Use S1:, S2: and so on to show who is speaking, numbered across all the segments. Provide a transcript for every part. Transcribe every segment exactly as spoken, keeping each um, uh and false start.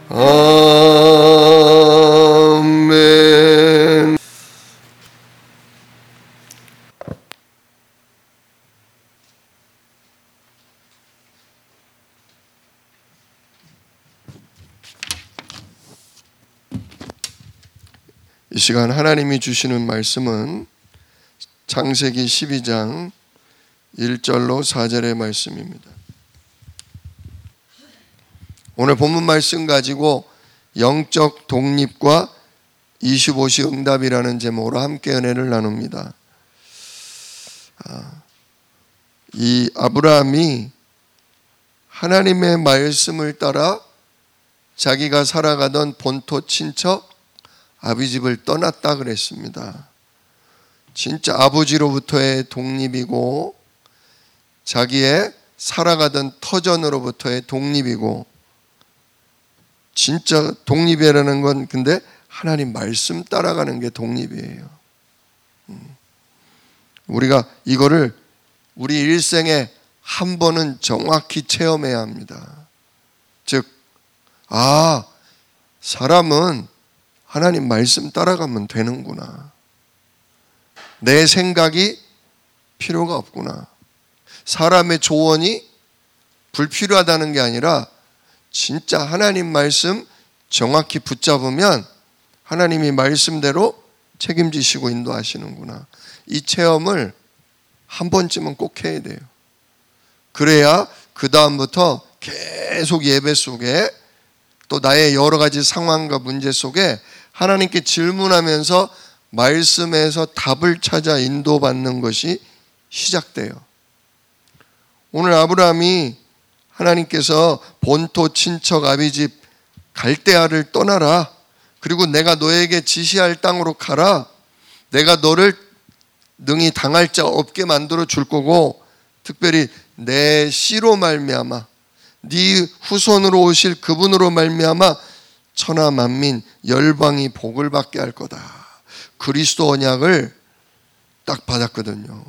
S1: 아멘. 이 시간 하나님이 주시는 말씀은 창세기 십이 장 일 절로 사 절의 말씀입니다. 오늘 본문 말씀 가지고 영적 독립과 이십오 시 응답이라는 제목으로 함께 은혜를 나눕니다. 이 아브라함이 하나님의 말씀을 따라 자기가 살아가던 본토 친척 아비 집을 떠났다 그랬습니다. 진짜 아버지로부터의 독립이고 자기의 살아가던 터전으로부터의 독립이고, 진짜 독립이라는 건 근데 하나님 말씀 따라가는 게 독립이에요. 우리가 이거를 우리 일생에 한 번은 정확히 체험해야 합니다. 즉, 아, 사람은 하나님 말씀 따라가면 되는구나. 내 생각이 필요가 없구나. 사람의 조언이 불필요하다는 게 아니라 진짜 하나님 말씀 정확히 붙잡으면 하나님이 말씀대로 책임지시고 인도하시는구나. 이 체험을 한 번쯤은 꼭 해야 돼요. 그래야 그 다음부터 계속 예배 속에 또 나의 여러 가지 상황과 문제 속에 하나님께 질문하면서 말씀에서 답을 찾아 인도받는 것이 시작돼요. 오늘 아브라함이 하나님께서 본토 친척 아비집 갈대아를 떠나라. 그리고 내가 너에게 지시할 땅으로 가라. 내가 너를 능히 당할 자 없게 만들어 줄 거고, 특별히 내 씨로 말미암아 네 후손으로 오실 그분으로 말미암아 천하 만민 열방이 복을 받게 할 거다. 그리스도 언약을 딱 받았거든요.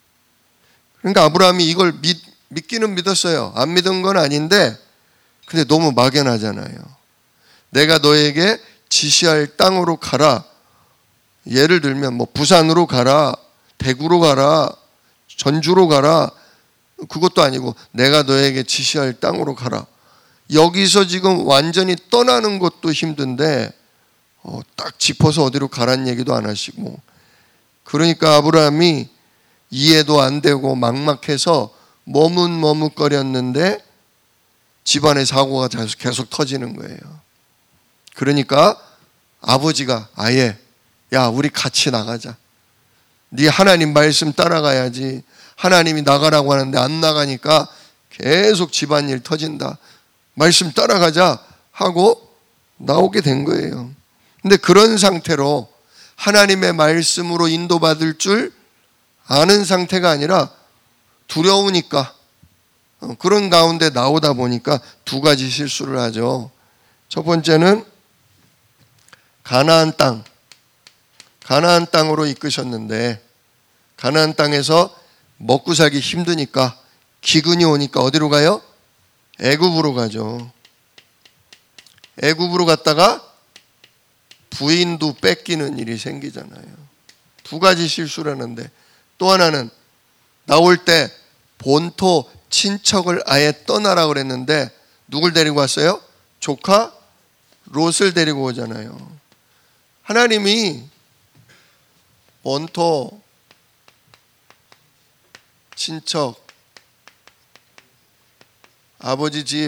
S1: 그러니까 아브라함이 이걸 믿, 믿기는 믿었어요. 안 믿은 건 아닌데 근데 너무 막연하잖아요. 내가 너에게 지시할 땅으로 가라. 예를 들면 뭐 부산으로 가라, 대구로 가라, 전주로 가라. 그것도 아니고 내가 너에게 지시할 땅으로 가라. 여기서 지금 완전히 떠나는 것도 힘든데 어, 딱 짚어서 어디로 가라는 얘기도 안 하시고, 그러니까 아브라함이 이해도 안 되고 막막해서 머뭇머뭇거렸는데 집안의 사고가 계속 터지는 거예요. 그러니까 아버지가 아예 야 우리 같이 나가자. 네 하나님 말씀 따라가야지. 하나님이 나가라고 하는데 안 나가니까 계속 집안일 터진다. 말씀 따라가자 하고 나오게 된 거예요. 근데 그런 상태로 하나님의 말씀으로 인도받을 줄 아는 상태가 아니라 두려우니까 그런 가운데 나오다 보니까 두 가지 실수를 하죠. 첫 번째는 가나안 땅, 가나안 땅으로 이끄셨는데 가나안 땅에서 먹고 살기 힘드니까 기근이 오니까 어디로 가요? 애굽으로 가죠. 애굽으로 갔다가 부인도 뺏기는 일이 생기잖아요. 두 가지 실수를 하는데, 또 하나는 나올 때 본토 친척을 아예 떠나라 그랬는데 누굴 데리고 왔어요? 조카 롯을 데리고 오잖아요. 하나님이 본토 친척 아버지 집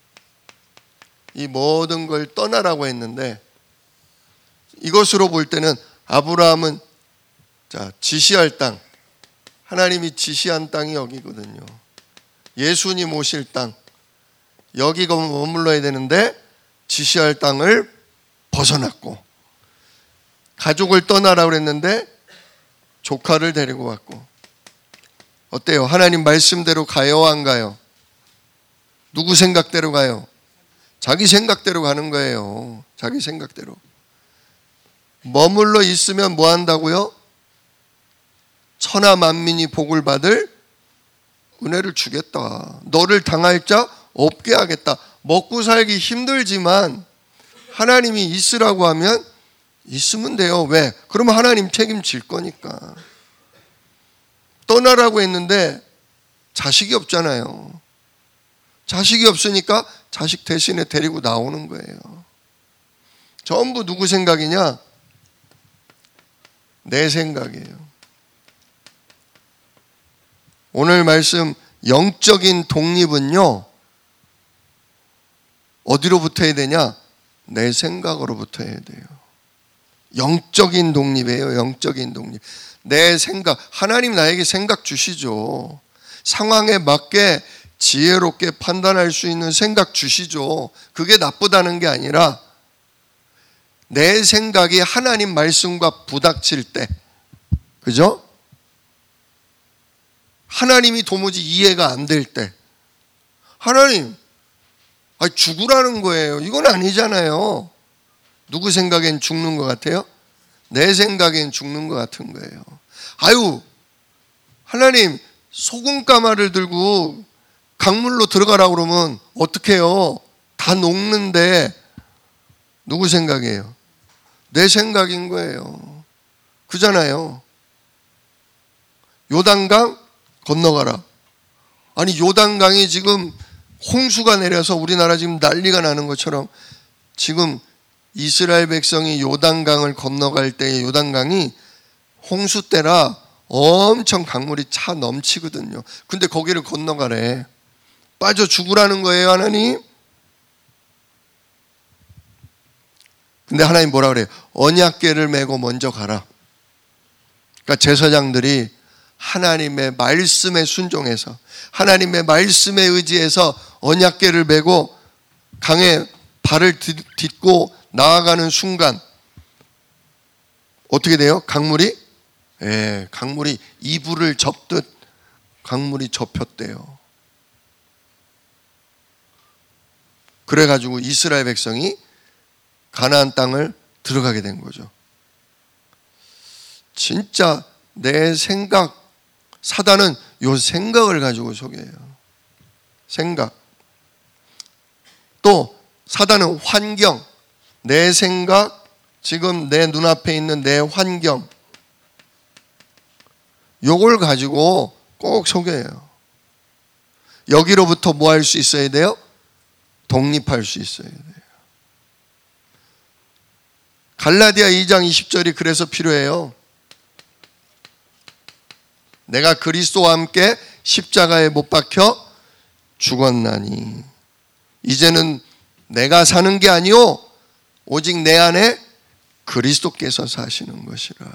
S1: 이 모든 걸 떠나라고 했는데, 이것으로 볼 때는 아브라함은 자 지시할 땅, 하나님이 지시한 땅이 여기거든요. 예수님 오실 땅, 여기가 머물러야 되는데 지시할 땅을 벗어났고, 가족을 떠나라고 그랬는데 조카를 데리고 왔고. 어때요? 하나님 말씀대로 가요, 안 가요? 누구 생각대로 가요? 자기 생각대로 가는 거예요. 자기 생각대로. 머물러 있으면 뭐 한다고요? 천하 만민이 복을 받을 은혜를 주겠다. 너를 당할 자 없게 하겠다. 먹고 살기 힘들지만 하나님이 있으라고 하면 있으면 돼요. 왜? 그러면 하나님 책임질 거니까. 떠나라고 했는데 자식이 없잖아요. 자식이 없으니까 자식 대신에 데리고 나오는 거예요. 전부 누구 생각이냐? 내 생각이에요. 오늘 말씀 영적인 독립은요, 어디로부터 해야 되냐? 내 생각으로부터 해야 돼요. 영적인 독립이에요. 영적인 독립. 내 생각. 하나님 나에게 생각 주시죠. 상황에 맞게 지혜롭게 판단할 수 있는 생각 주시죠. 그게 나쁘다는 게 아니라 내 생각이 하나님 말씀과 부닥칠 때, 그죠? 하나님이 도무지 이해가 안 될 때, 하나님, 아니 죽으라는 거예요. 이건 아니잖아요. 누구 생각엔 죽는 것 같아요? 내 생각엔 죽는 것 같은 거예요. 아유, 하나님 소금 가마를 들고 강물로 들어가라고 그러면 어떡해요? 다 녹는데. 누구 생각이에요? 내 생각인 거예요. 그잖아요. 요단강 건너가라. 아니 요단강이 지금 홍수가 내려서 우리나라 지금 난리가 나는 것처럼 지금 이스라엘 백성이 요단강을 건너갈 때 요단강이 홍수 때라 엄청 강물이 차 넘치거든요. 근데 거기를 건너가래. 빠져 죽으라는 거예요, 하나님? 근데 하나님 뭐라 그래요? 언약궤를 메고 먼저 가라. 그러니까 제사장들이 하나님의 말씀에 순종해서 하나님의 말씀에 의지해서 언약궤를 메고 강에 발을 딛고 나아가는 순간 어떻게 돼요? 강물이? 예, 강물이 이불을 접듯 강물이 접혔대요. 그래가지고 이스라엘 백성이 가나안 땅을 들어가게 된 거죠. 진짜 내 생각, 사단은 요 생각을 가지고 속여요. 생각. 또 사단은 환경, 내 생각, 지금 내 눈앞에 있는 내 환경, 요걸 가지고 꼭 속여요. 여기로부터 뭐 할 수 있어야 돼요? 독립할 수 있어야 돼요. 갈라디아 이 장 이십 절이 그래서 필요해요. 내가 그리스도와 함께 십자가에 못 박혀 죽었나니 이제는 내가 사는 게 아니요 오직 내 안에 그리스도께서 사시는 것이라.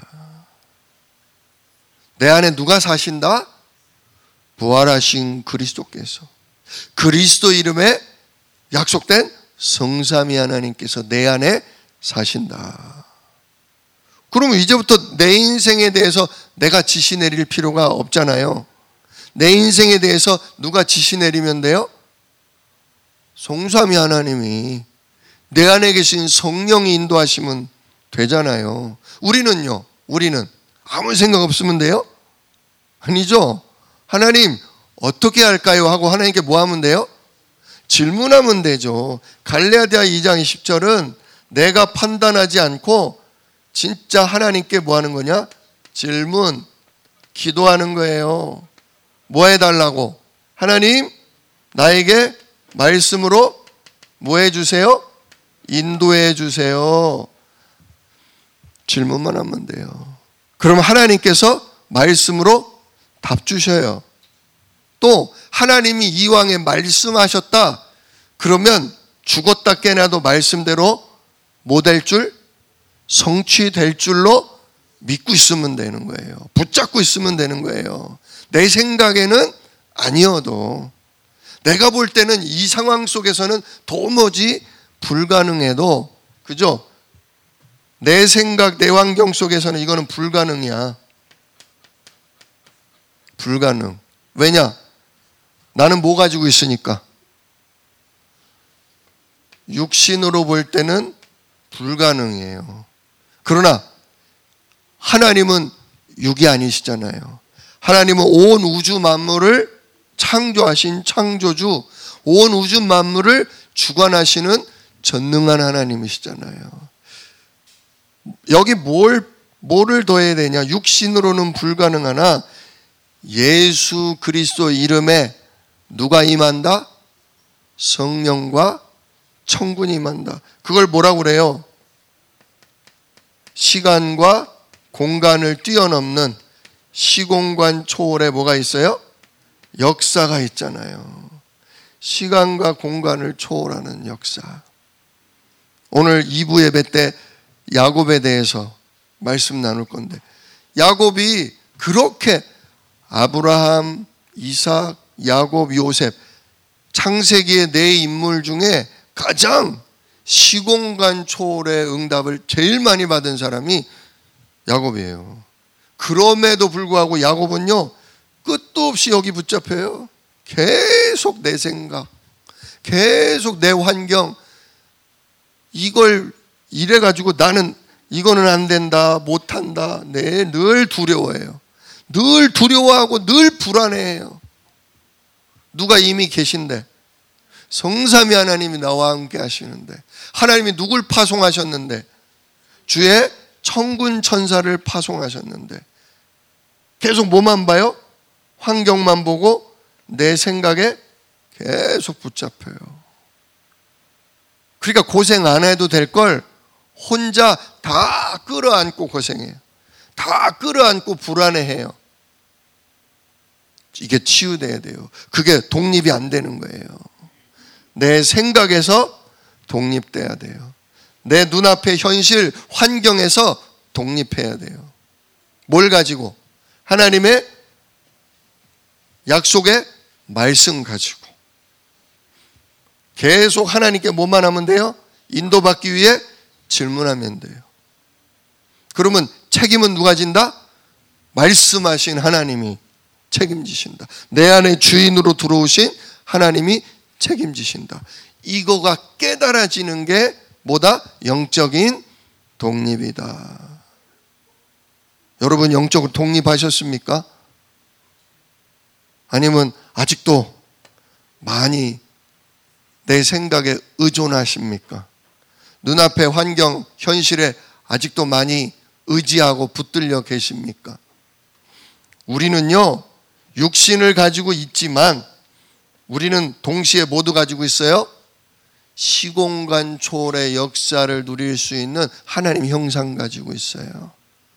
S1: 내 안에 누가 사신다? 부활하신 그리스도께서. 그리스도 이름에 약속된 성삼위 하나님께서 내 안에 사신다. 그러면 이제부터 내 인생에 대해서 내가 지시 내릴 필요가 없잖아요. 내 인생에 대해서 누가 지시 내리면 돼요? 성삼위 하나님이, 내 안에 계신 성령이 인도하시면 되잖아요. 우리는요, 우리는 아무 생각 없으면 돼요? 아니죠. 하나님 어떻게 할까요? 하고 하나님께 뭐 하면 돼요? 질문하면 되죠. 갈라디아 이 장 이십 절은 내가 판단하지 않고 진짜 하나님께 뭐 하는 거냐? 질문, 기도하는 거예요. 뭐 해달라고? 하나님 나에게 말씀으로 뭐 해주세요? 인도해 주세요. 질문만 하면 돼요. 그럼 하나님께서 말씀으로 답 주셔요. 또 하나님이 이왕에 말씀하셨다 그러면 죽었다 깨나도 말씀대로 뭐 될 줄? 성취될 줄로 믿고 있으면 되는 거예요. 붙잡고 있으면 되는 거예요. 내 생각에는 아니어도, 내가 볼 때는 이 상황 속에서는 도무지 불가능해도, 그죠? 내 생각, 내 환경 속에서는 이거는 불가능이야. 불가능. 왜냐? 나는 뭐 가지고 있으니까. 육신으로 볼 때는 불가능해요. 그러나 하나님은 육이 아니시잖아요. 하나님은 온 우주 만물을 창조하신 창조주, 온 우주 만물을 주관하시는 전능한 하나님이시잖아요. 여기 뭘, 뭐를 더해야 되냐? 육신으로는 불가능하나 예수 그리스도 이름에 누가 임한다? 성령과 천군이 임한다. 그걸 뭐라고 그래요? 시간과 공간을 뛰어넘는 시공간 초월에 뭐가 있어요? 역사가 있잖아요. 시간과 공간을 초월하는 역사. 오늘 이 부 예배 때 야곱에 대해서 말씀 나눌 건데, 야곱이 그렇게 아브라함, 이삭, 야곱, 요셉, 창세기의 네 인물 중에 가장 시공간 초월의 응답을 제일 많이 받은 사람이 야곱이에요. 그럼에도 불구하고 야곱은요, 끝도 없이 여기 붙잡혀요. 계속 내 생각, 계속 내 환경, 이걸 이래가지고 나는 이거는 안 된다, 못한다, 네, 늘 두려워해요. 늘 두려워하고 늘 불안해해요. 누가 이미 계신데, 성삼위 하나님이 나와 함께 하시는데, 하나님이 누굴 파송하셨는데, 주의 천군 천사를 파송하셨는데, 계속 뭐만 봐요? 환경만 보고 내 생각에 계속 붙잡혀요. 그러니까 고생 안 해도 될 걸 혼자 다 끌어안고 고생해요. 다 끌어안고 불안해해요. 이게 치유돼야 돼요. 그게 독립이 안 되는 거예요. 내 생각에서 독립돼야 돼요. 내 눈앞의 현실 환경에서 독립해야 돼요. 뭘 가지고? 하나님의 약속의 말씀 가지고. 계속 하나님께 뭐만 하면 돼요? 인도받기 위해 질문하면 돼요. 그러면 책임은 누가 진다? 말씀하신 하나님이 책임지신다. 내 안에 주인으로 들어오신 하나님이 책임지신다. 이거가 깨달아지는 게 뭐다? 영적인 독립이다. 여러분 영적으로 독립하셨습니까? 아니면 아직도 많이 내 생각에 의존하십니까? 눈앞의 환경, 현실에 아직도 많이 의지하고 붙들려 계십니까? 우리는요, 육신을 가지고 있지만 우리는 동시에 모두 가지고 있어요? 시공간 초월의 역사를 누릴 수 있는 하나님 형상 가지고 있어요.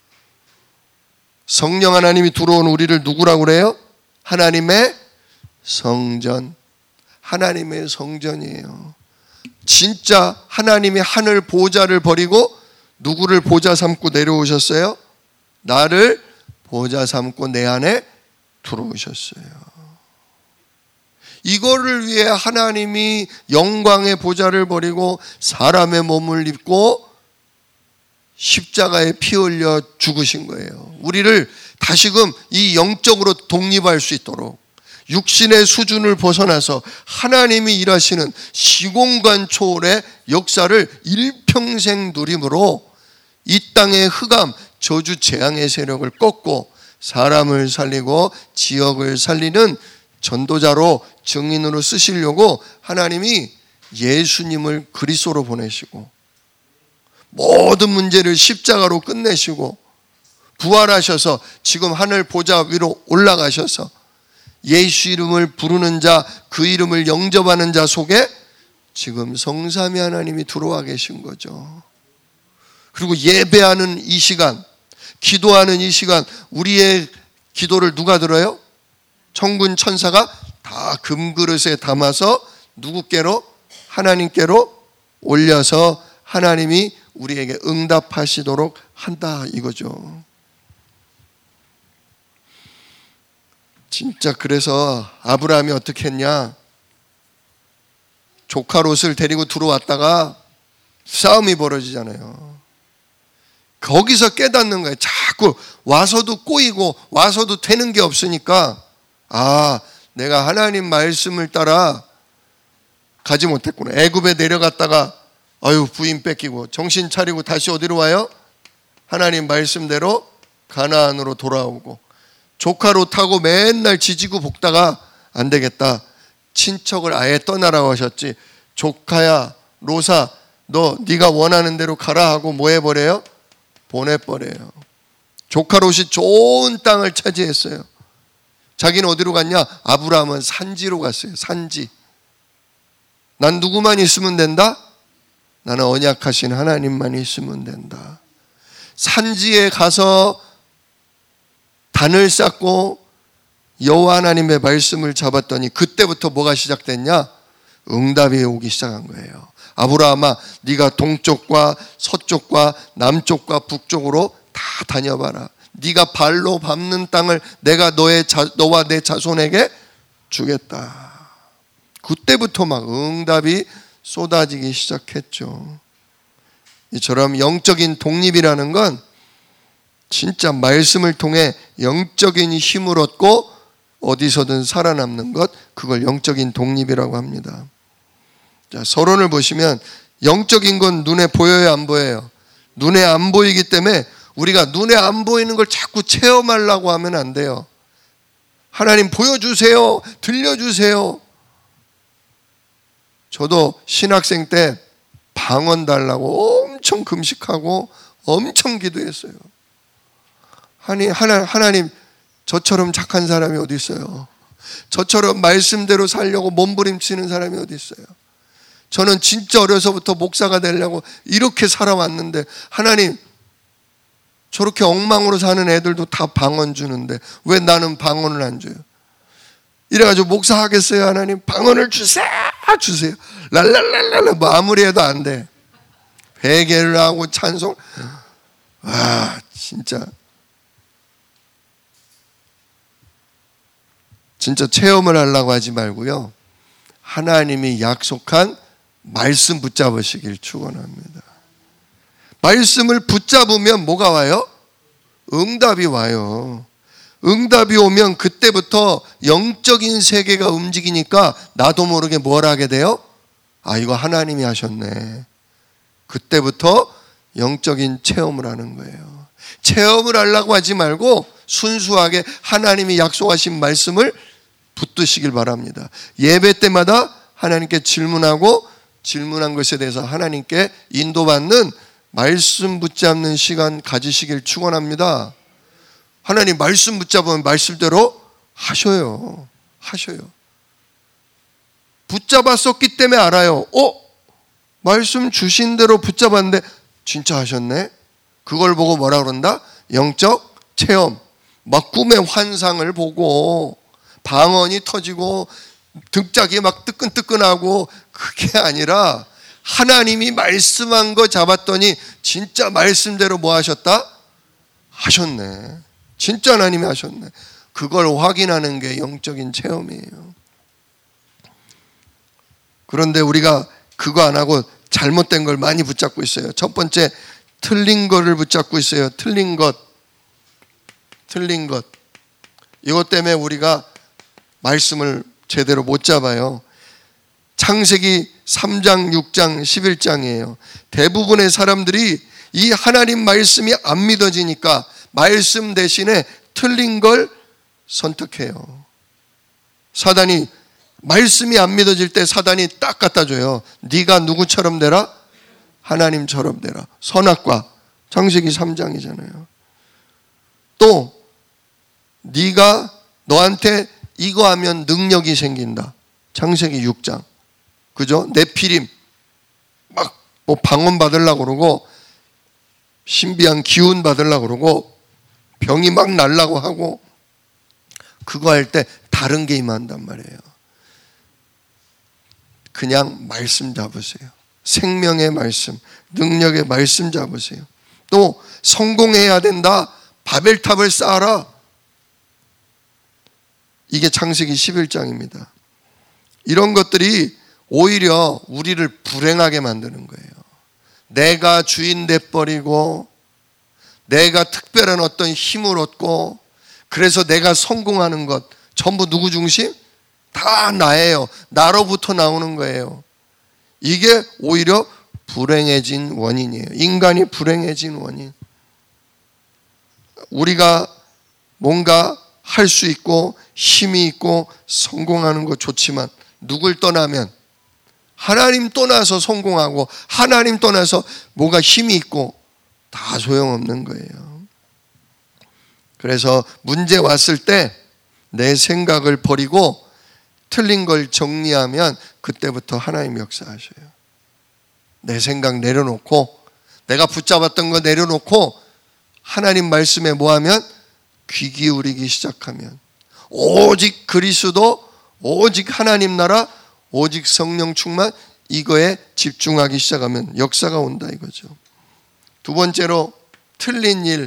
S1: 성령 하나님이 들어온 우리를 누구라고 그래요? 하나님의 성전. 하나님의 성전이에요. 진짜 하나님이 하늘 보좌를 버리고 누구를 보좌 삼고 내려오셨어요? 나를 보좌 삼고 내 안에 들어오셨어요. 이거를 위해 하나님이 영광의 보좌를 버리고 사람의 몸을 입고 십자가에 피 흘려 죽으신 거예요. 우리를 다시금 이 영적으로 독립할 수 있도록, 육신의 수준을 벗어나서 하나님이 일하시는 시공간 초월의 역사를 일평생 누림으로 이 땅의 흑암, 저주, 재앙의 세력을 꺾고 사람을 살리고 지역을 살리는 전도자로, 증인으로 쓰시려고 하나님이 예수님을 그리스도로 보내시고 모든 문제를 십자가로 끝내시고 부활하셔서 지금 하늘 보좌 위로 올라가셔서 예수 이름을 부르는 자, 그 이름을 영접하는 자 속에 지금 성삼위 하나님이 들어와 계신 거죠. 그리고 예배하는 이 시간, 기도하는 이 시간, 우리의 기도를 누가 들어요? 천군 천사가 다 금그릇에 담아서 누구께로? 하나님께로 올려서 하나님이 우리에게 응답하시도록 한다 이거죠. 진짜 그래서 아브라함이 어떻게 했냐? 조카 롯을 데리고 들어왔다가 싸움이 벌어지잖아요. 거기서 깨닫는 거예요. 자꾸 와서도 꼬이고 와서도 되는 게 없으니까, 아, 내가 하나님 말씀을 따라 가지 못했구나. 애굽에 내려갔다가 아유 부인 뺏기고 정신 차리고 다시 어디로 와요? 하나님 말씀대로 가나안으로 돌아오고, 조카 롯하고 맨날 지지고 볶다가 안 되겠다. 친척을 아예 떠나라고 하셨지. 조카야 로사 너 네가 원하는 대로 가라 하고 뭐 해버려요? 보내버려요. 조카 롯이 좋은 땅을 차지했어요. 자기는 어디로 갔냐? 아브라함은 산지로 갔어요. 산지. 난 누구만 있으면 된다? 나는 언약하신 하나님만 있으면 된다. 산지에 가서 단을 쌓고 여호와 하나님의 말씀을 잡았더니 그때부터 뭐가 시작됐냐? 응답이 오기 시작한 거예요. 아브라함아, 네가 동쪽과 서쪽과 남쪽과 북쪽으로 다 다녀봐라. 네가 발로 밟는 땅을 내가 너의 자, 너와 내 자손에게 주겠다. 그때부터 막 응답이 쏟아지기 시작했죠. 이처럼 영적인 독립이라는 건 진짜 말씀을 통해 영적인 힘을 얻고 어디서든 살아남는 것, 그걸 영적인 독립이라고 합니다. 자, 서론을 보시면 영적인 건 눈에 보여요, 안 보여요? 눈에 안 보이기 때문에 우리가 눈에 안 보이는 걸 자꾸 체험하려고 하면 안 돼요. 하나님 보여주세요, 들려주세요. 저도 신학생 때 방언 달라고 엄청 금식하고 엄청 기도했어요. 아니, 하나, 하나님 저처럼 착한 사람이 어디 있어요? 저처럼 말씀대로 살려고 몸부림치는 사람이 어디 있어요? 저는 진짜 어려서부터 목사가 되려고 이렇게 살아왔는데 하나님 저렇게 엉망으로 사는 애들도 다 방언 주는데 왜 나는 방언을 안 줘요? 이래가지고 목사 하겠어요? 하나님 방언을 주세요 주세요 랄랄랄랄라 뭐 아무리 해도 안 돼. 회개를 하고 찬송. 와 진짜 진짜 체험을 하려고 하지 말고요, 하나님이 약속한 말씀 붙잡으시길 축원합니다. 말씀을 붙잡으면 뭐가 와요? 응답이 와요. 응답이 오면 그때부터 영적인 세계가 움직이니까 나도 모르게 뭘 하게 돼요? 아, 이거 하나님이 하셨네. 그때부터 영적인 체험을 하는 거예요. 체험을 하려고 하지 말고 순수하게 하나님이 약속하신 말씀을 붙드시길 바랍니다. 예배 때마다 하나님께 질문하고 질문한 것에 대해서 하나님께 인도받는 말씀 붙잡는 시간 가지시길 축원합니다. 하나님 말씀 붙잡으면 말씀대로 하셔요. 하셔요. 붙잡았었기 때문에 알아요. 어? 말씀 주신 대로 붙잡았는데 진짜 하셨네? 그걸 보고 뭐라 그런다? 영적 체험. 막 꿈의 환상을 보고 방언이 터지고 등짝이 막 뜨끈뜨끈하고 그게 아니라 하나님이 말씀한 거 잡았더니 진짜 말씀대로 뭐 하셨다? 하셨네. 진짜 하나님이 하셨네. 그걸 확인하는 게 영적인 체험이에요. 그런데 우리가 그거 안 하고 잘못된 걸 많이 붙잡고 있어요. 첫 번째, 틀린 거를 붙잡고 있어요. 틀린 것. 틀린 것. 이것 때문에 우리가 말씀을 제대로 못 잡아요. 창세기 삼 장, 육 장, 십일 장이에요. 대부분의 사람들이 이 하나님 말씀이 안 믿어지니까 말씀 대신에 틀린 걸 선택해요. 사단이 말씀이 안 믿어질 때 사단이 딱 갖다 줘요. 네가 누구처럼 되라? 하나님처럼 되라. 선악과. 창세기 삼 장이잖아요. 또 네가 너한테 이거 하면 능력이 생긴다. 창세기 육 장. 그죠? 네피림 막 뭐 방언 받으려고 그러고 신비한 기운 받으려고 그러고 병이 막 날라고 하고 그거 할 때 다른 게 임한단 말이에요. 그냥 말씀 잡으세요. 생명의 말씀, 능력의 말씀 잡으세요. 또 성공해야 된다. 바벨탑을 쌓아라. 이게 창세기 십일 장입니다. 이런 것들이 오히려 우리를 불행하게 만드는 거예요. 내가 주인 돼버리고 내가 특별한 어떤 힘을 얻고 그래서 내가 성공하는 것 전부 누구 중심? 다 나예요. 나로부터 나오는 거예요. 이게 오히려 불행해진 원인이에요. 인간이 불행해진 원인. 우리가 뭔가 할 수 있고 힘이 있고 성공하는 거 좋지만 누굴 떠나면 하나님 떠나서 성공하고 하나님 떠나서 뭐가 힘이 있고 다 소용없는 거예요. 그래서 문제 왔을 때 내 생각을 버리고 틀린 걸 정리하면 그때부터 하나님 역사하셔요. 내 생각 내려놓고 내가 붙잡았던 거 내려놓고 하나님 말씀에 뭐하면 귀 기울이기 시작하면 오직 그리스도, 오직 하나님 나라, 오직 성령 충만, 이거에 집중하기 시작하면 역사가 온다 이거죠. 두 번째로 틀린 일,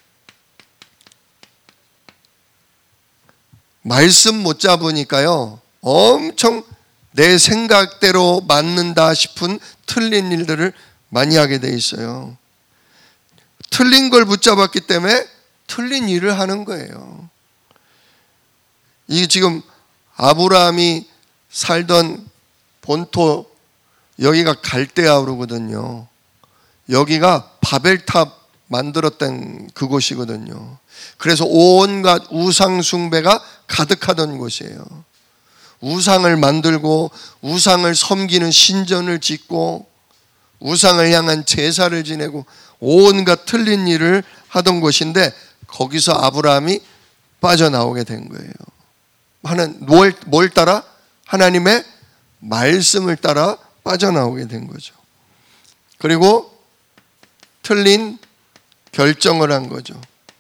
S1: 말씀 못 잡으니까요 엄청 내 생각대로 맞는다 싶은 틀린 일들을 많이 하게 돼 있어요. 틀린 걸 붙잡았기 때문에 틀린 일을 하는 거예요. 이게 지금 아브라함이 살던 본토, 여기가 갈대아우르거든요. 여기가 바벨탑 만들었던 그곳이거든요. 그래서 온갖 우상 숭배가 가득하던 곳이에요. 우상을 만들고 우상을 섬기는 신전을 짓고 우상을 향한 제사를 지내고 온갖 틀린 일을 하던 곳인데 거기서 아브라함이 빠져나오게 된 거예요. 하는 뭘, 뭘 따라? 하나님의 말씀을 따라 빠져나오게 된 거죠. 그리고 틀린 결정을 한 거죠.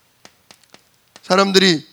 S1: 사람들이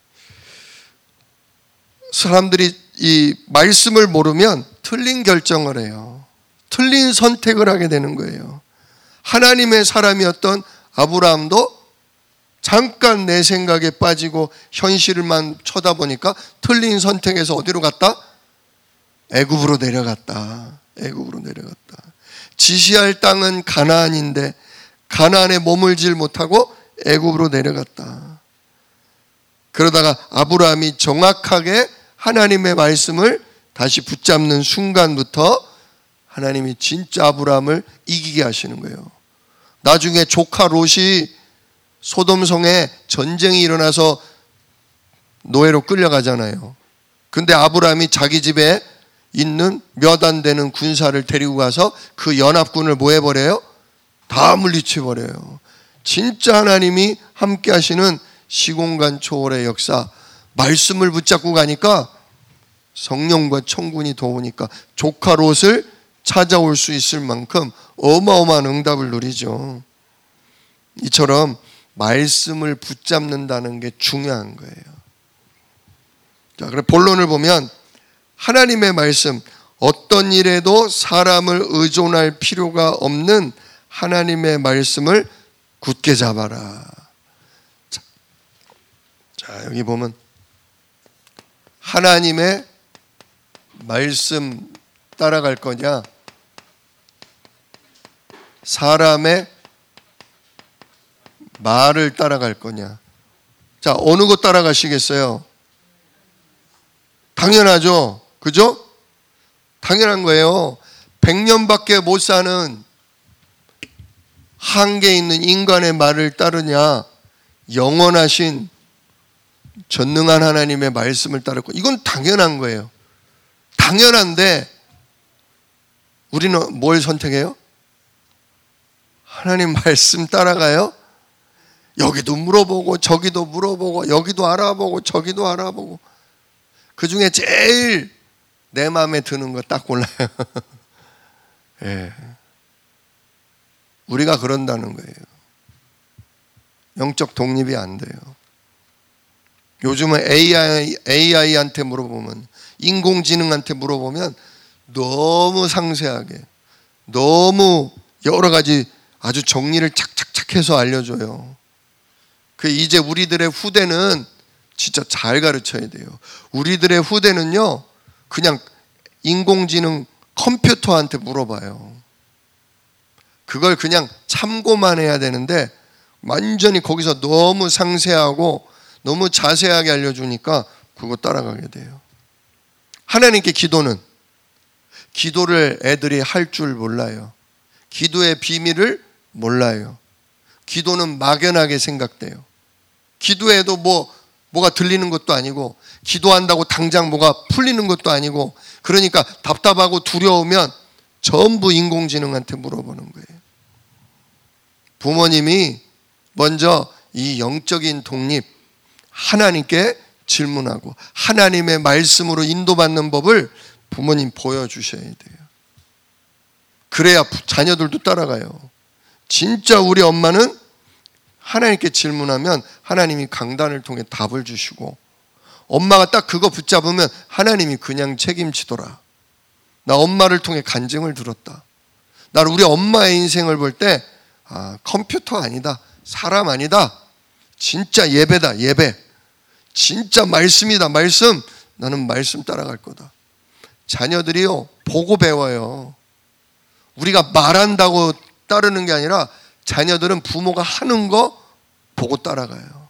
S1: 사람들이 이 말씀을 모르면 틀린 결정을 해요. 틀린 선택을 하게 되는 거예요. 하나님의 사람이었던 아브라함도 잠깐 내 생각에 빠지고 현실만 쳐다보니까 틀린 선택에서 어디로 갔다? 애굽으로 내려갔다. 애굽으로 내려갔다. 지시할 땅은 가나안인데 가나안에 머물질 못하고 애굽으로 내려갔다. 그러다가 아브라함이 정확하게 하나님의 말씀을 다시 붙잡는 순간부터 하나님이 진짜 아브라함을 이기게 하시는 거예요. 나중에 조카 롯이 소돔성에 전쟁이 일어나서 노예로 끌려가잖아요. 근데 아브라함이 자기 집에 있는 몇 안 되는 군사를 데리고 가서 그 연합군을 뭐 해버려요? 다 물리쳐버려요. 진짜 하나님이 함께 하시는 시공간 초월의 역사, 말씀을 붙잡고 가니까 성령과 천군이 도우니까 조카 롯을 찾아올 수 있을 만큼 어마어마한 응답을 누리죠. 이처럼 말씀을 붙잡는다는 게 중요한 거예요. 자, 그래 본론을 보면 하나님의 말씀, 어떤 일에도 사람을 의존할 필요가 없는 하나님의 말씀을 굳게 잡아라. 자, 자 여기 보면 하나님의 말씀 따라갈 거냐, 사람의 말을 따라갈 거냐. 자, 어느 것 따라가시겠어요? 당연하죠. 그죠? 당연한 거예요. 백 년밖에 못 사는 한계 있는 인간의 말을 따르냐, 영원하신 전능한 하나님의 말씀을 따를 거. 이건 당연한 거예요. 당연한데 우리는 뭘 선택해요? 하나님 말씀 따라가요? 여기도 물어보고 저기도 물어보고 여기도 알아보고 저기도 알아보고 그 중에 제일 내 마음에 드는 거 딱 골라요. 예. 우리가 그런다는 거예요. 영적 독립이 안 돼요. 요즘은 에이아이, 에이아이한테 물어보면, 인공지능한테 물어보면 너무 상세하게, 너무 여러 가지 아주 정리를 착착착 해서 알려줘요. 그 이제 우리들의 후대는 진짜 잘 가르쳐야 돼요. 우리들의 후대는요, 그냥 인공지능 컴퓨터한테 물어봐요. 그걸 그냥 참고만 해야 되는데 완전히 거기서 너무 상세하고 너무 자세하게 알려주니까 그거 따라가게 돼요. 하나님께 기도는, 기도를 애들이 할 줄 몰라요. 기도의 비밀을 몰라요. 기도는 막연하게 생각돼요. 기도해도 뭐 뭐가 들리는 것도 아니고 기도한다고 당장 뭐가 풀리는 것도 아니고 그러니까 답답하고 두려우면 전부 인공지능한테 물어보는 거예요. 부모님이 먼저 이 영적인 독립, 하나님께 질문하고 하나님의 말씀으로 인도받는 법을 부모님 보여주셔야 돼요. 그래야 자녀들도 따라가요. 진짜 우리 엄마는 하나님께 질문하면 하나님이 강단을 통해 답을 주시고 엄마가 딱 그거 붙잡으면 하나님이 그냥 책임지더라. 나 엄마를 통해 간증을 들었다. 나는 우리 엄마의 인생을 볼 때 아, 컴퓨터 아니다. 사람 아니다. 진짜 예배다. 예배. 진짜 말씀이다. 말씀. 나는 말씀 따라갈 거다. 자녀들이요 보고 배워요. 우리가 말한다고 따르는 게 아니라 자녀들은 부모가 하는 거 보고 따라가요.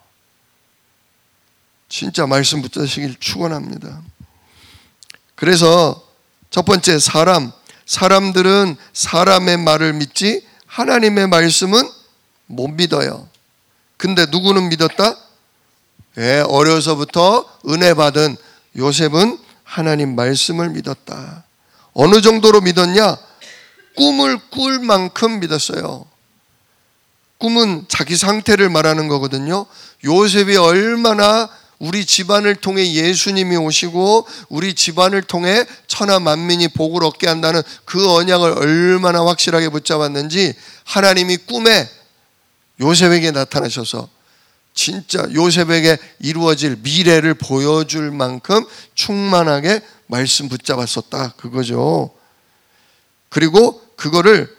S1: 진짜 말씀 붙드시길 축원합니다. 그래서 첫 번째 사람, 사람들은 사람의 말을 믿지 하나님의 말씀은 못 믿어요. 근데 누구는 믿었다? 예, 어려서부터 은혜 받은 요셉은 하나님 말씀을 믿었다. 어느 정도로 믿었냐? 꿈을 꿀 만큼 믿었어요. 꿈은 자기 상태를 말하는 거거든요. 요셉이 얼마나 우리 집안을 통해 예수님이 오시고 우리 집안을 통해 천하 만민이 복을 얻게 한다는 그 언약을 얼마나 확실하게 붙잡았는지 하나님이 꿈에 요셉에게 나타나셔서 진짜 요셉에게 이루어질 미래를 보여줄 만큼 충만하게 말씀 붙잡았었다. 그거죠. 그리고 그거를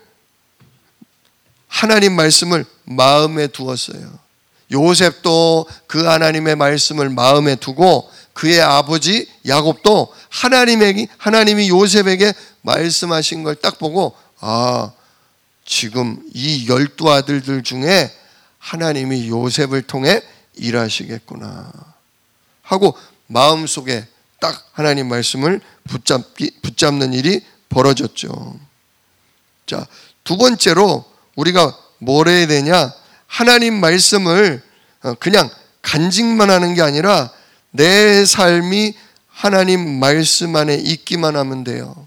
S1: 하나님 말씀을 마음에 두었어요. 요셉도 그 하나님의 말씀을 마음에 두고 그의 아버지 야곱도 하나님에게, 하나님이 요셉에게 말씀하신 걸 딱 보고 아, 지금 이 열두 아들들 중에 하나님이 요셉을 통해 일하시겠구나 하고 마음속에 딱 하나님 말씀을 붙잡기, 붙잡는 일이 벌어졌죠. 자, 두 번째로 우리가 뭘 해야 되냐? 하나님 말씀을 그냥 간직만 하는 게 아니라 내 삶이 하나님 말씀 안에 있기만 하면 돼요.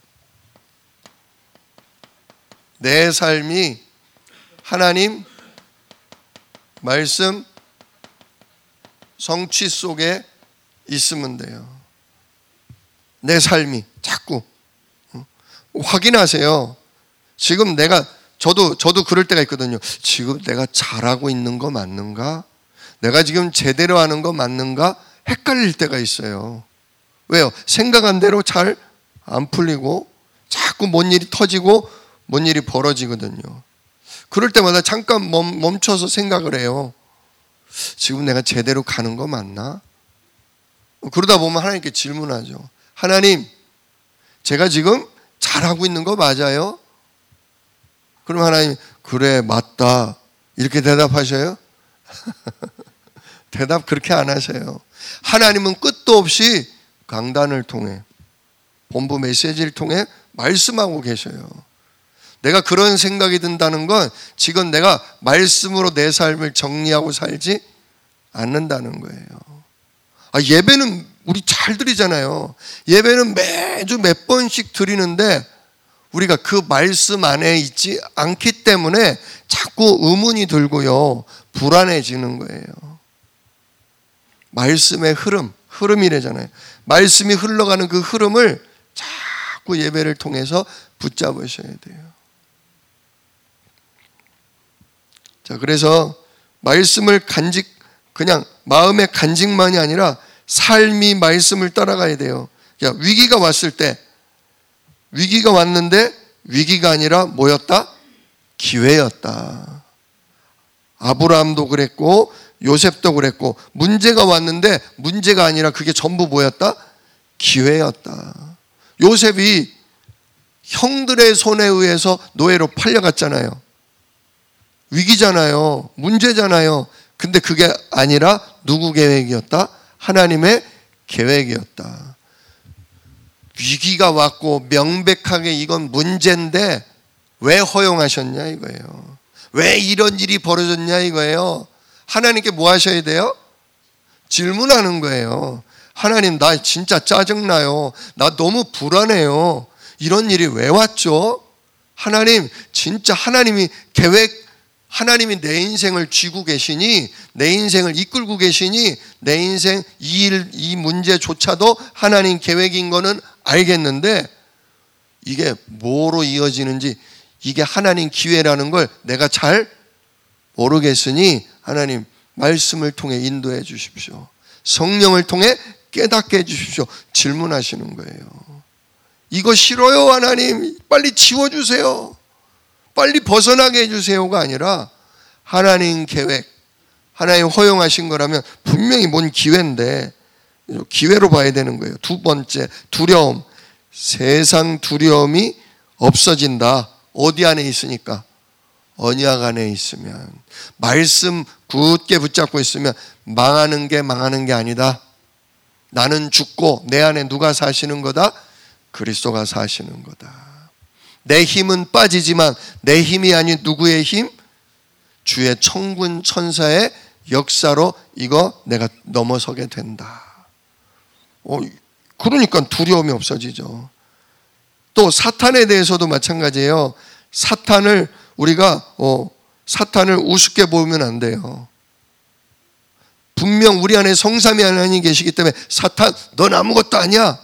S1: 내 삶이 하나님 말씀 성취 속에 있으면 돼요. 내 삶이 자꾸 확인하세요. 지금 내가 저도 저도 그럴 때가 있거든요. 지금 내가 잘하고 있는 거 맞는가? 내가 지금 제대로 하는 거 맞는가? 헷갈릴 때가 있어요. 왜요? 생각한 대로 잘 안 풀리고 자꾸 뭔 일이 터지고 뭔 일이 벌어지거든요. 그럴 때마다 잠깐 멈, 멈춰서 생각을 해요. 지금 내가 제대로 가는 거 맞나? 그러다 보면 하나님께 질문하죠. 하나님, 제가 지금 잘하고 있는 거 맞아요? 그럼 하나님, 그래, 맞다. 이렇게 대답하셔요? 대답 그렇게 안 하세요. 하나님은 끝도 없이 강단을 통해 본부 메시지를 통해 말씀하고 계셔요. 내가 그런 생각이 든다는 건 지금 내가 말씀으로 내 삶을 정리하고 살지 않는다는 거예요. 아, 예배는 우리 잘 드리잖아요. 예배는 매주 몇 번씩 드리는데 우리가 그 말씀 안에 있지 않기 때문에 자꾸 의문이 들고요. 불안해지는 거예요. 말씀의 흐름, 흐름이래잖아요. 말씀이 흘러가는 그 흐름을 자꾸 예배를 통해서 붙잡으셔야 돼요. 자, 그래서 말씀을 간직, 그냥 마음의 간직만이 아니라 삶이 말씀을 따라가야 돼요. 야, 위기가 왔을 때, 위기가 왔는데 위기가 아니라 뭐였다? 기회였다. 아브라함도 그랬고 요셉도 그랬고 문제가 왔는데 문제가 아니라 그게 전부 뭐였다? 기회였다. 요셉이 형들의 손에 의해서 노예로 팔려갔잖아요. 위기잖아요. 문제잖아요. 근데 그게 아니라 누구 계획이었다? 하나님의 계획이었다. 위기가 왔고 명백하게 이건 문제인데 왜 허용하셨냐 이거예요. 왜 이런 일이 벌어졌냐 이거예요. 하나님께 뭐 하셔야 돼요? 질문하는 거예요. 하나님, 나 진짜 짜증나요. 나 너무 불안해요. 이런 일이 왜 왔죠? 하나님, 진짜 하나님이 계획, 하나님이 내 인생을 쥐고 계시니, 내 인생을 이끌고 계시니, 내 인생 이 일, 이 문제조차도 하나님 계획인 거는 알겠는데 이게 뭐로 이어지는지, 이게 하나님 기회라는 걸 내가 잘 모르겠으니 하나님 말씀을 통해 인도해 주십시오. 성령을 통해 깨닫게 해 주십시오. 질문하시는 거예요. 이거 싫어요 하나님, 빨리 지워주세요, 빨리 벗어나게 해주세요가 아니라 하나님 계획, 하나님 허용하신 거라면 분명히 뭔 기회인데 기회로 봐야 되는 거예요. 두 번째, 두려움. 세상 두려움이 없어진다. 어디 안에 있으니까? 언약 안에 있으면, 말씀 굳게 붙잡고 있으면 망하는 게 망하는 게 아니다. 나는 죽고 내 안에 누가 사시는 거다? 그리스도가 사시는 거다. 내 힘은 빠지지만 내 힘이 아닌 누구의 힘? 주의 천군 천사의 역사로 이거 내가 넘어서게 된다. 어, 그러니까 두려움이 없어지죠. 또 사탄에 대해서도 마찬가지예요. 사탄을 우리가 어, 사탄을 우습게 보면 안 돼요. 분명 우리 안에 성삼위 하나님 계시기 때문에 사탄, 넌 아무것도 아니야,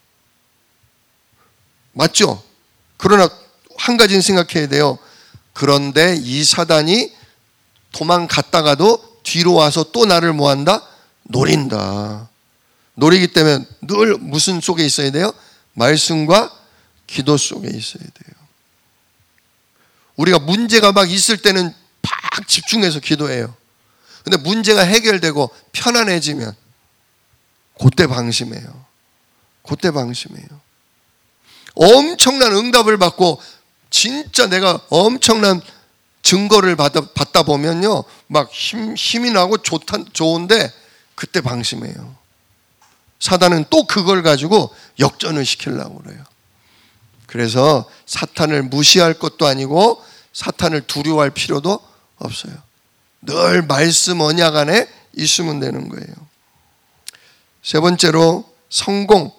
S1: 맞죠? 그러나 한 가지는 생각해야 돼요. 그런데 이 사단이 도망갔다가도 뒤로 와서 또 나를 뭐한다? 노린다. 노리기 때문에 늘 무슨 속에 있어야 돼요? 말씀과 기도 속에 있어야 돼요. 우리가 문제가 막 있을 때는 팍 집중해서 기도해요. 근데 문제가 해결되고 편안해지면 그때 방심해요. 그때 방심해요. 엄청난 응답을 받고 진짜 내가 엄청난 증거를 받아, 받다 보면요, 막 힘, 힘이 나고 좋다, 좋은데 그때 방심해요. 사단은 또 그걸 가지고 역전을 시키려고 그래요. 그래서 사탄을 무시할 것도 아니고 사탄을 두려워할 필요도 없어요. 늘 말씀 언약 안에 있으면 되는 거예요. 세 번째로 성공.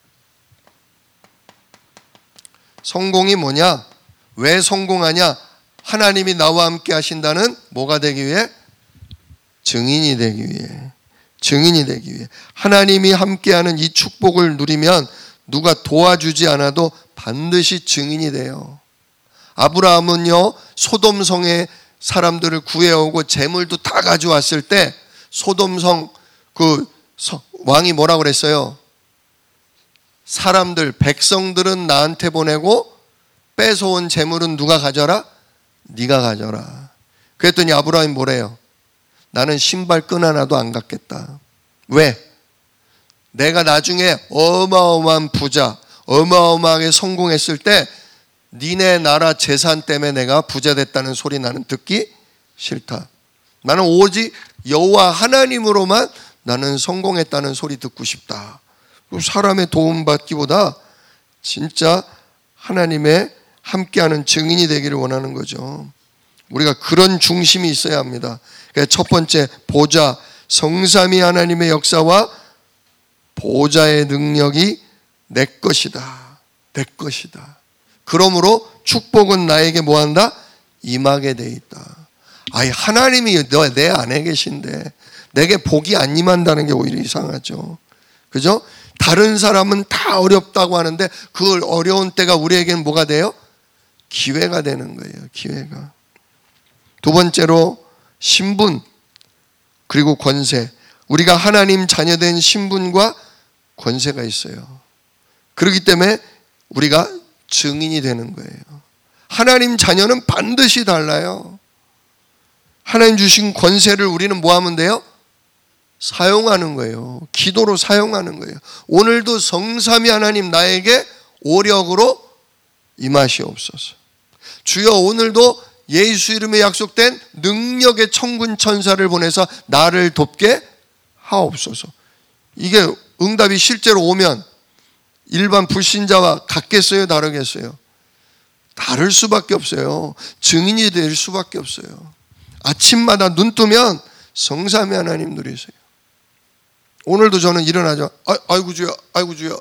S1: 성공이 뭐냐? 왜 성공하냐? 하나님이 나와 함께 하신다는 뭐가 되기 위해? 증인이 되기 위해. 증인이 되기 위해. 하나님이 함께하는 이 축복을 누리면 누가 도와주지 않아도 반드시 증인이 돼요. 아브라함은요, 소돔성의 사람들을 구해오고 재물도 다 가져왔을 때 소돔성 그 왕이 뭐라고 그랬어요? 사람들, 백성들은 나한테 보내고 뺏어온 재물은 누가 가져라? 네가 가져라. 그랬더니 아브라함이 뭐래요? 나는 신발끈 하나도 안 갖겠다. 왜? 내가 나중에 어마어마한 부자, 어마어마하게 성공했을 때 니네 나라 재산 때문에 내가 부자 됐다는 소리 나는 듣기 싫다. 나는 오직 여호와 하나님으로만 나는 성공했다는 소리 듣고 싶다. 사람의 도움받기보다 진짜 하나님의 함께하는 증인이 되기를 원하는 거죠. 우리가 그런 중심이 있어야 합니다. 그러니까 첫 번째, 보좌, 성삼위 하나님의 역사와 보좌의 능력이 내 것이다. 내 것이다. 그러므로 축복은 나에게 뭐한다? 임하게 돼 있다. 아니, 하나님이 내 안에 계신데 내게 복이 안 임한다는 게 오히려 이상하죠. 그죠? 다른 사람은 다 어렵다고 하는데 그 어려운 때가 우리에게는 뭐가 돼요? 기회가 되는 거예요. 기회가. 두 번째로 신분 그리고 권세. 우리가 하나님 자녀된 신분과 권세가 있어요. 그렇기 때문에 우리가 증인이 되는 거예요. 하나님 자녀는 반드시 달라요. 하나님 주신 권세를 우리는 뭐 하면 돼요? 사용하는 거예요. 기도로 사용하는 거예요. 오늘도 성삼위 하나님 나에게 오력으로 임하시옵소서. 주여, 오늘도 예수 이름에 약속된 능력의 천군 천사를 보내서 나를 돕게 하옵소서. 이게 응답이 실제로 오면 일반 불신자와 같겠어요? 다르겠어요? 다를 수밖에 없어요. 증인이 될 수밖에 없어요. 아침마다 눈 뜨면 성삼위 하나님 누리세요. 오늘도 저는 일어나죠. 아, 아이고 주여, 아이고 주여,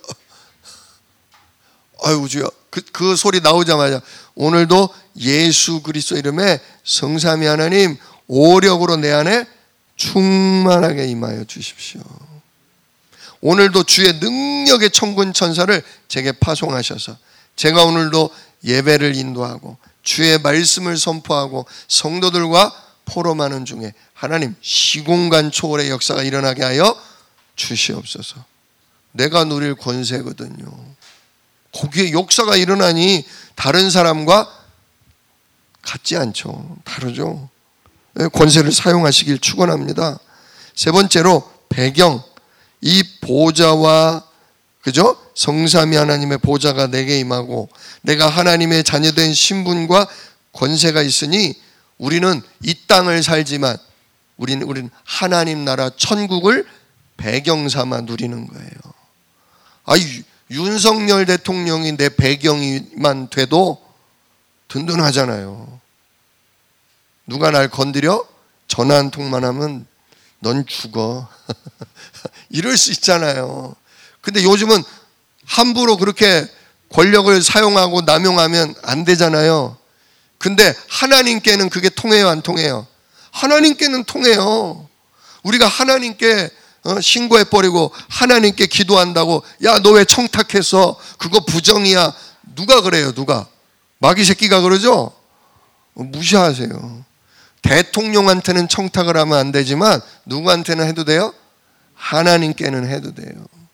S1: 아이고 주여. 그, 그 소리 나오자마자 오늘도 예수 그리스도 이름에 성삼위 하나님 오력으로 내 안에 충만하게 임하여 주십시오. 오늘도 주의 능력의 천군 천사를 제게 파송하셔서 제가 오늘도 예배를 인도하고 주의 말씀을 선포하고 성도들과 포럼하는 중에 하나님 시공간 초월의 역사가 일어나게 하여 주시옵소서. 내가 누릴 권세거든요. 거기에 역사가 일어나니 다른 사람과 같지 않죠. 다르죠. 권세를 사용하시길 축원합니다. 세 번째로 배경, 이 보좌와 그죠? 성삼위 하나님의 보좌가 내게 임하고 내가 하나님의 자녀된 신분과 권세가 있으니 우리는 이 땅을 살지만 우리는 우리는 하나님 나라 천국을 배경 삼아 누리는 거예요. 아, 윤석열 대통령이 내 배경이만 돼도 든든하잖아요. 누가 날 건드려? 전화 한 통만 하면 넌 죽어. 이럴 수 있잖아요. 근데 요즘은 함부로 그렇게 권력을 사용하고 남용하면 안 되잖아요. 근데 하나님께는 그게 통해요, 안 통해요? 하나님께는 통해요. 우리가 하나님께 신고해버리고 하나님께 기도한다고 야, 너 왜 청탁했어? 그거 부정이야. 누가 그래요, 누가? 마귀 새끼가 그러죠? 무시하세요. 대통령한테는 청탁을 하면 안 되지만 누구한테는 해도 돼요? 하나님께는 해도 돼요.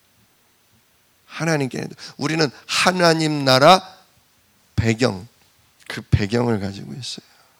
S1: 하나님께 해도. 우리는 하나님 나라 배경, 그 배경을 가지고 있어요.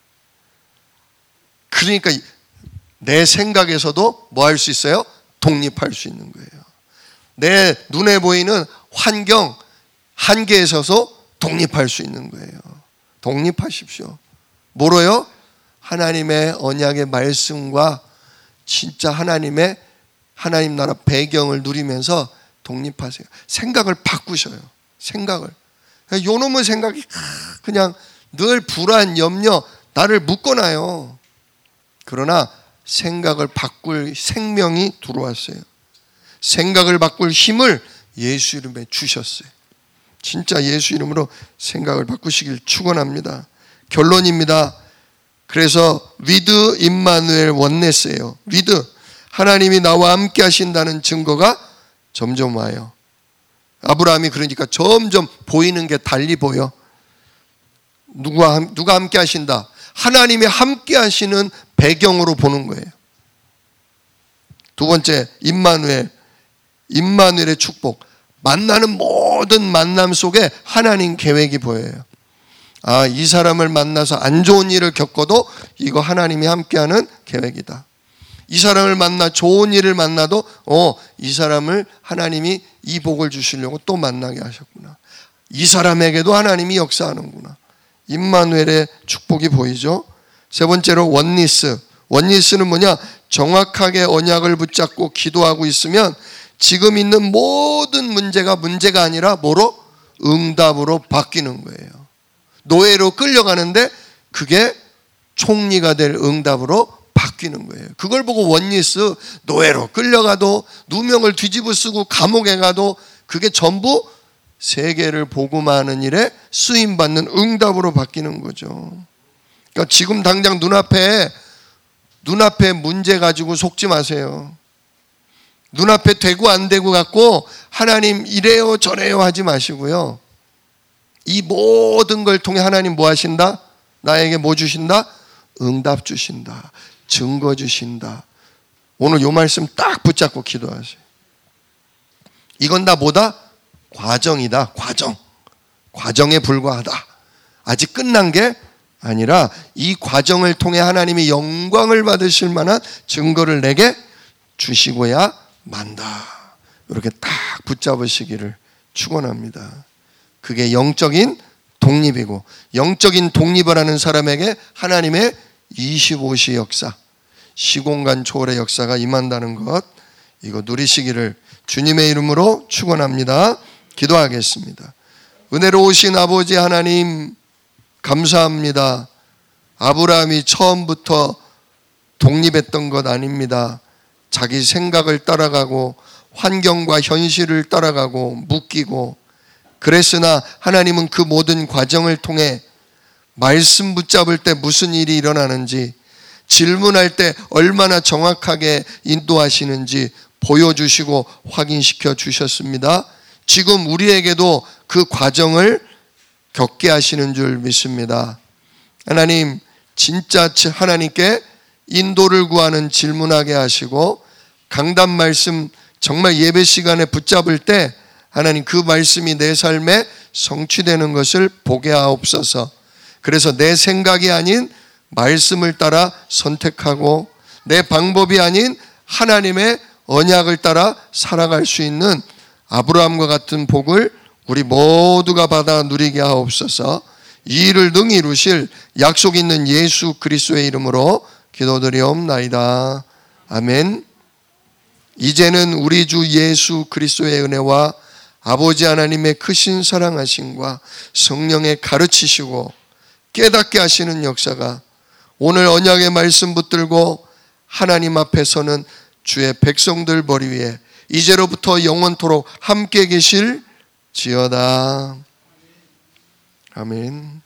S1: 그러니까 내 생각에서도 뭐 할 수 있어요? 독립할 수 있는 거예요. 내 눈에 보이는 환경, 한계에 서서 독립할 수 있는 거예요. 독립하십시오. 뭐로요? 하나님의 언약의 말씀과 진짜 하나님의 하나님 나라 배경을 누리면서 독립하세요. 생각을 바꾸셔요. 생각을. 요놈의 생각이 그냥 늘 불안, 염려, 나를 묶어놔요. 그러나 생각을 바꿀 생명이 들어왔어요. 생각을 바꿀 힘을 예수 이름에 주셨어요. 진짜 예수 이름으로 생각을 바꾸시길 축원합니다. 결론입니다. 그래서 위드 임마누엘 원네스예요. 위드, 하나님이 나와 함께 하신다는 증거가 점점 와요. 아브라함이 그러니까 점점 보이는 게 달리 보여. 누가, 누가 함께 하신다? 하나님이 함께 하시는 배경으로 보는 거예요. 두 번째, 임마누엘. 임마누엘의 축복. 만나는 모든 만남 속에 하나님 계획이 보여요. 아, 이 사람을 만나서 안 좋은 일을 겪어도 이거 하나님이 함께하는 계획이다. 이 사람을 만나 좋은 일을 만나도 어, 이 사람을 하나님이 이 복을 주시려고 또 만나게 하셨구나. 이 사람에게도 하나님이 역사하는구나. 임마누엘의 축복이 보이죠. 세 번째로 원니스. 원니스는 뭐냐? 정확하게 언약을 붙잡고 기도하고 있으면 지금 있는 모든 문제가 문제가 아니라 뭐로? 응답으로 바뀌는 거예요. 노예로 끌려가는데 그게 총리가 될 응답으로 바뀌는 거예요. 그걸 보고 원니스, 노예로 끌려가도 누명을 뒤집어 쓰고 감옥에 가도 그게 전부 세계를 복음하는 일에 쓰임받는 응답으로 바뀌는 거죠. 그러니까 지금 당장 눈앞에 눈앞에 문제 가지고 속지 마세요. 눈앞에 되고 안 되고 갖고 하나님 이래요 저래요 하지 마시고요. 이 모든 걸 통해 하나님 뭐 하신다? 나에게 뭐 주신다? 응답 주신다. 증거 주신다. 오늘 요 말씀 딱 붙잡고 기도하세요. 이건 다 뭐다? 과정이다. 과정. 과정에 불과하다. 아직 끝난 게 아니라 이 과정을 통해 하나님이 영광을 받으실 만한 증거를 내게 주시고야 만다. 이렇게 딱 붙잡으시기를 축원합니다. 그게 영적인 독립이고, 영적인 독립을 하는 사람에게 하나님의 이십오 시 역사, 시공간 초월의 역사가 임한다는 것, 이거 누리시기를 주님의 이름으로 축원합니다. 기도하겠습니다. 은혜로우신 아버지 하나님 감사합니다. 아브라함이 처음부터 독립했던 것 아닙니다. 자기 생각을 따라가고 환경과 현실을 따라가고 묶이고, 그랬으나 하나님은 그 모든 과정을 통해 말씀 붙잡을 때 무슨 일이 일어나는지, 질문할 때 얼마나 정확하게 인도하시는지 보여주시고 확인시켜 주셨습니다. 지금 우리에게도 그 과정을 겪게 하시는 줄 믿습니다. 하나님, 진짜 하나님께 인도를 구하는 질문하게 하시고, 강단 말씀 정말 예배 시간에 붙잡을 때 하나님 그 말씀이 내 삶에 성취되는 것을 보게 하옵소서. 그래서 내 생각이 아닌 말씀을 따라 선택하고, 내 방법이 아닌 하나님의 언약을 따라 살아갈 수 있는 아브라함과 같은 복을 우리 모두가 받아 누리게 하옵소서. 이 일을 능히 이루실 약속 있는 예수 그리스도의 이름으로 기도드리옵나이다. 아멘. 이제는 우리 주 예수 그리스도의 은혜와 아버지 하나님의 크신 사랑하심과 성령의 가르치시고 깨닫게 하시는 역사가 오늘 언약의 말씀 붙들고 하나님 앞에 서는 주의 백성들 머리 위에 이제로부터 영원토록 함께 계실 지어다. 아멘.